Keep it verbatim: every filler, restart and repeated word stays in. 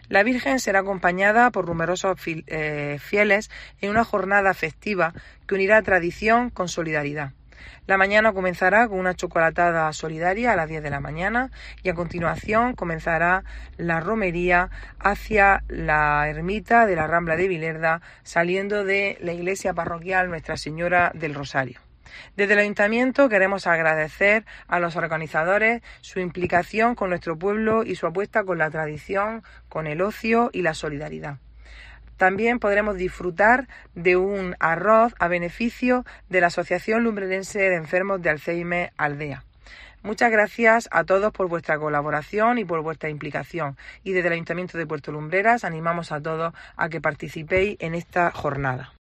La Virgen será acompañada por numerosos fieles en una jornada festiva que unirá tradición con solidaridad. La mañana comenzará con una chocolatada solidaria a las diez de la mañana y a continuación comenzará la romería hacia la ermita de la Rambla de Vilerda, saliendo de la iglesia parroquial Nuestra Señora del Rosario. Desde el Ayuntamiento queremos agradecer a los organizadores su implicación con nuestro pueblo y su apuesta con la tradición, con el ocio y la solidaridad. También podremos disfrutar de un arroz a beneficio de la Asociación Lumbrerense de Enfermos de Alzheimer Aldea. Muchas gracias a todos por vuestra colaboración y por vuestra implicación. Y desde el Ayuntamiento de Puerto Lumbreras animamos a todos a que participéis en esta jornada.